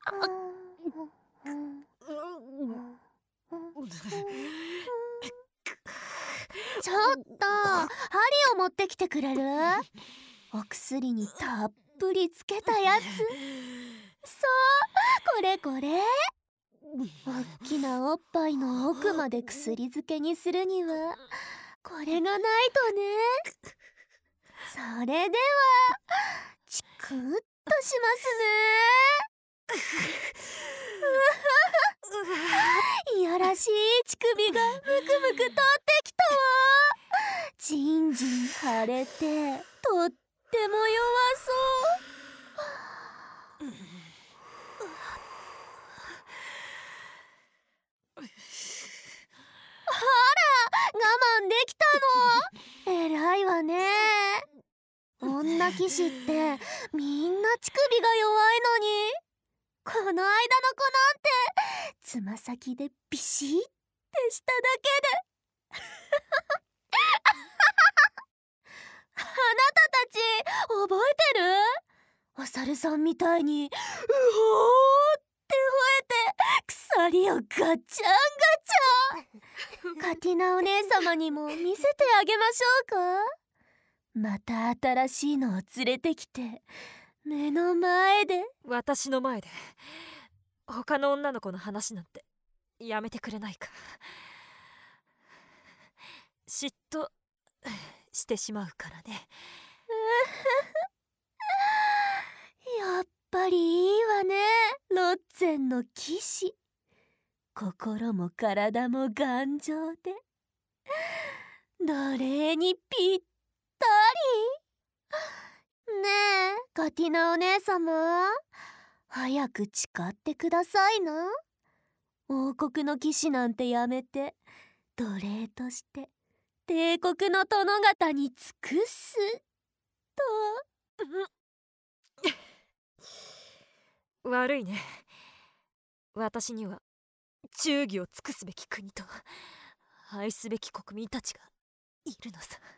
ちょっと針を持ってきてくれる？お薬にたっぷりつけたやつ。そう、これこれ。おっきなおっぱいの奥まで薬漬けにするにはこれがないとね。それではチクッとしますね。いやらしい乳首がムクムク立ってきたわ。じんじん腫れてとっても弱そう。あら、我慢できたの。偉いわね。女騎士ってみんな乳首が弱いのに、この間の子なんてつま先でビシッてしただけであなたたち覚えてる？お猿さんみたいにうほーって吠えて鎖をガチャンガチャン。カティナお姉様にも見せてあげましょうか。また新しいのを連れてきて目の前で。 私の前で他の女の子の話なんてやめてくれないか。嫉妬してしまうからね。 やっぱりいいわね、ロッツェンの騎士。心も体も頑丈で奴隷にぴったり。ねえカティナお姉様、早く誓ってくださいな。王国の騎士なんてやめて奴隷として帝国の殿方に尽くすと。 悪いね。私には忠義を尽くすべき国と愛すべき国民たちがいるのさ。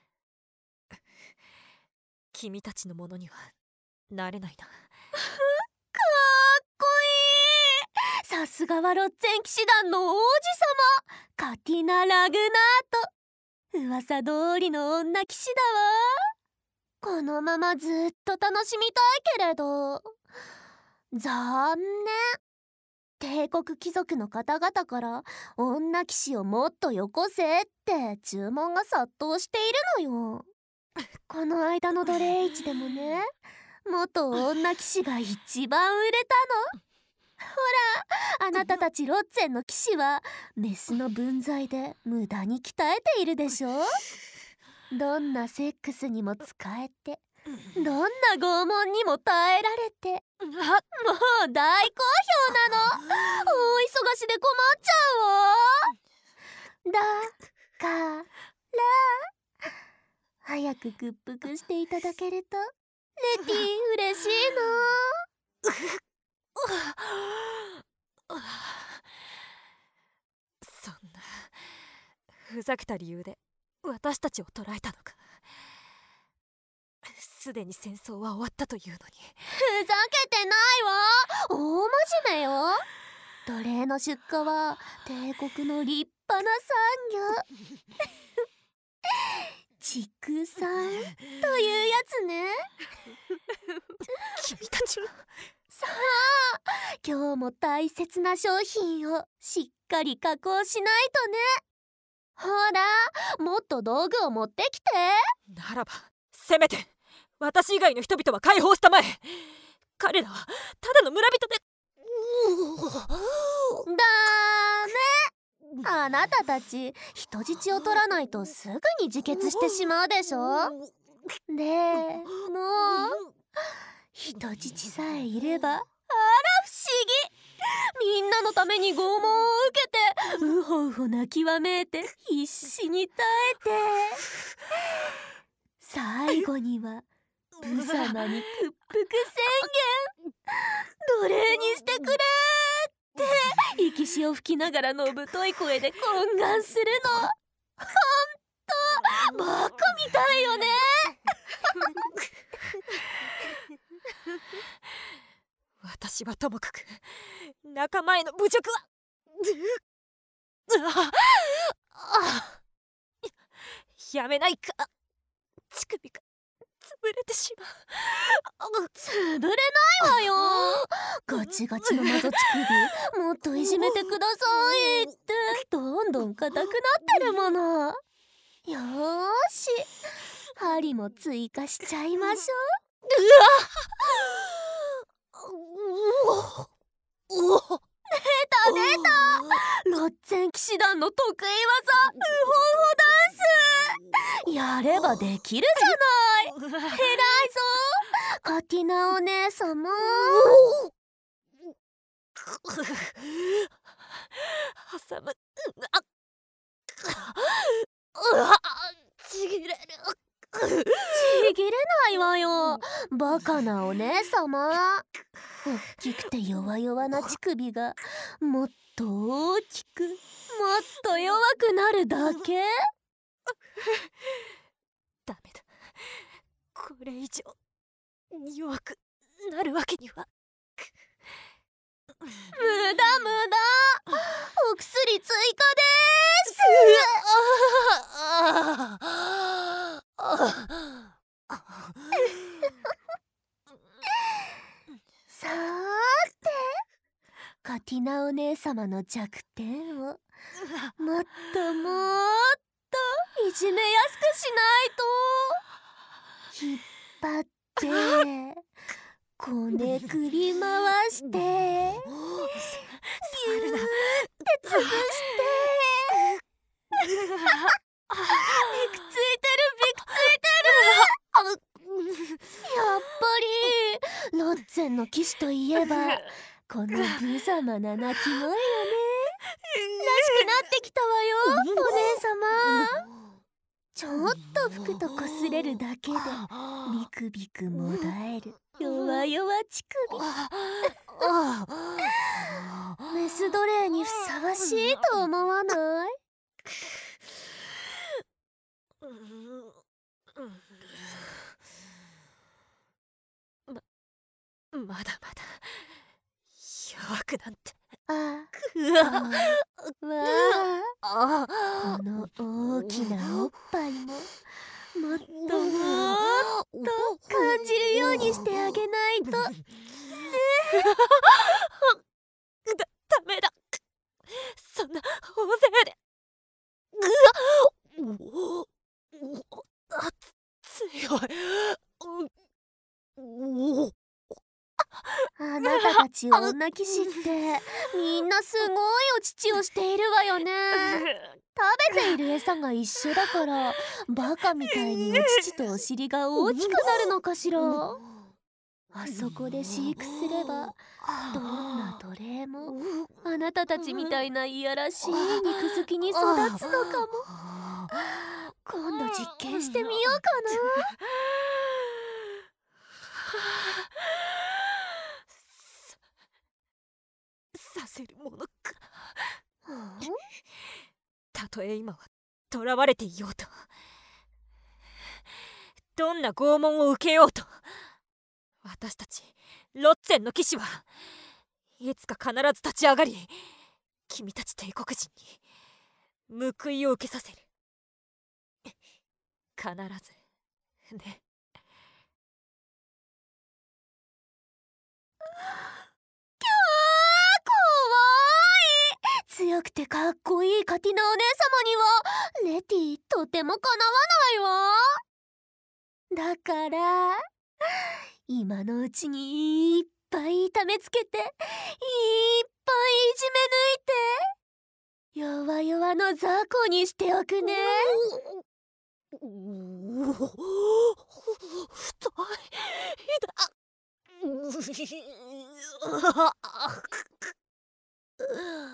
君たちのものにはなれないな。かっこいい。さすがはロッツェン騎士団の王子様カティナ・ラグナート。噂通りの女騎士だわ。このままずっと楽しみたいけれど残念。帝国貴族の方々から女騎士をもっとよこせって注文が殺到しているのよ。この間の奴隷市でもね、元女騎士が一番売れたの。ほら、あなたたちロッツェンの騎士はメスの分際で無駄に鍛えているでしょ。どんなセックスにも使えて、どんな拷問にも耐えられて、もう大好評なの。大忙しで困っちゃうわ。だから早く屈服していただけるとレティ嬉しいの。 そんなふざけた理由で私たちを捕らえたのか。すでに戦争は終わったというのに。 ふざけてないわ。大真面目よ。奴隷の出荷は帝国の立派な産業。畜産というやつね。 君たちは。 さあ、今日も大切な商品をしっかり加工しないとね。ほら、もっと道具を持ってきて。 ならばせめて私以外の人々は解放したまえ。彼らはただの村人で。 ダメ。あなたたち人質を取らないとすぐに自決してしまうでしょ。でも人質さえいれば、あら不思議、みんなのために拷問を受けてうほうほ泣きわめいて必死に耐えて、最後にはブ様に屈服宣言。奴隷にしてくれって息しを吹きながらのぶとい声で懇願するの。ほんとバカみたいよね。 私はともかく仲間への侮辱はやめないか。乳首が潰れてしまう。 潰れないわよ。ガチガチのマゾ乳首もっといじめてくださいってどんどん硬くなってるもの。よーし、針も追加しちゃいましょう。出たロッツェン騎士団の得意技ウホウホダンス。やればできるじゃない。偉いぞカティナお姉様。 挟む。ちぎれる。 ちぎれないわよ、バカなお姉様。大きくて弱々な乳首がもっと大きく、もっと弱くなるだけ。 ダメだ。これ以上弱くなるわけには。 無駄無駄。お薬追加でーす。さーて、カティナお姉様の弱点をもっともっといじめやすくしないと。引っ張ってこねくり回してギューって潰してビクついてるビクついてる。やっぱりロッツェンの騎士といえばこの無様な鳴き声よね。らしくなってきたわよお姉様。ちょっと吹くと擦れるだけでビクビクもだえる弱々乳首。メス奴隷にふさわしいと思わない？ まだまだ弱くなんて。 この大きなおっぱいももっともっと感じるようにしてあげないと。 ダメだ。そんな大勢で。強い。 あなたたち女騎士ってみんなすごいお乳をしているわよね。食べている餌が一緒だからバカみたいにお乳とお尻が大きくなるのかしら。あそこで飼育すればどんな奴隷もあなたたちみたいないやらしい肉付きに育つのかも。今度実験してみようかな。 させるものか。たとえ今は囚われていようと、どんな拷問を受けようと、私たちロッツェンの騎士はいつか必ず立ち上がり、君たち帝国人に報いを受けさせる。必ずね。 強くてかっこいいカティナお姉様にはレティとてもかなわないわ。だから今のうちにいっぱい痛めつけていっぱいいじめ抜いて弱々の雑魚にしておくね。 太い。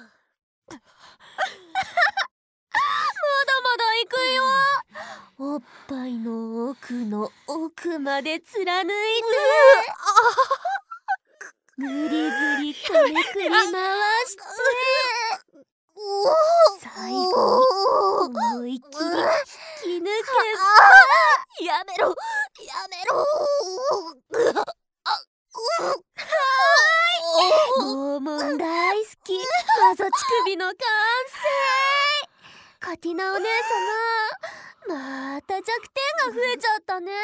まだまだ行くよ。おっぱいの奥の奥まで貫いてぐりぐりこねくり回して最後に思いっきり引き抜け。 やめろやめろ。 はーい乳首の完成。カティナお姉様、また弱点が増えちゃったね。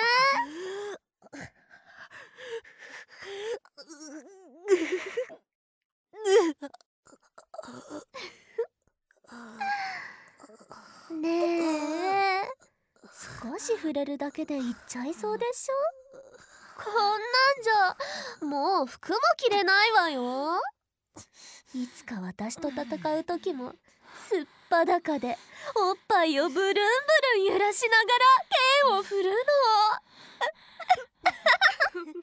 ねえ、少し触れるだけでいっちゃいそうでしょ。こんなんじゃもう服も着れないわよ。いつか私と戦う時もすっぱだかでおっぱいをブルンブルン揺らしながら剣を振るの。バカみたいね、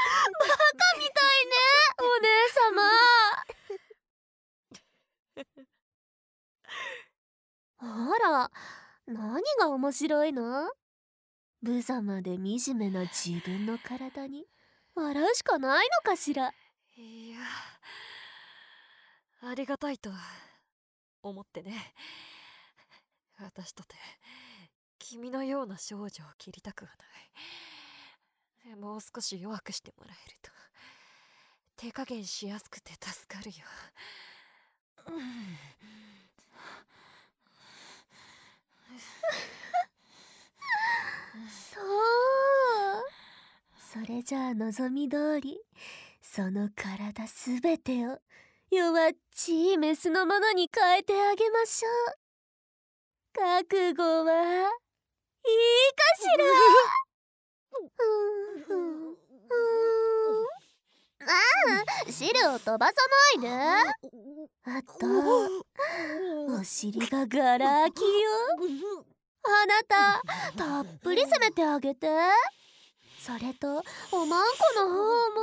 お姉様。ほら、何が面白いの？無様で惨めな自分の体に笑うしかないのかしら。 いや、ありがたいと思ってね。私とて君のような少女を切りたくはない。もう少し弱くしてもらえると手加減しやすくて助かるよ。 そう。それじゃあ望み通りその体すべてを弱っちいメスのものに変えてあげましょう。覚悟はいいかしら。汁を飛ばさないで。あとお尻がガラ空きよ。あなたたっぷり攻めてあげて。それとおまんこの方も。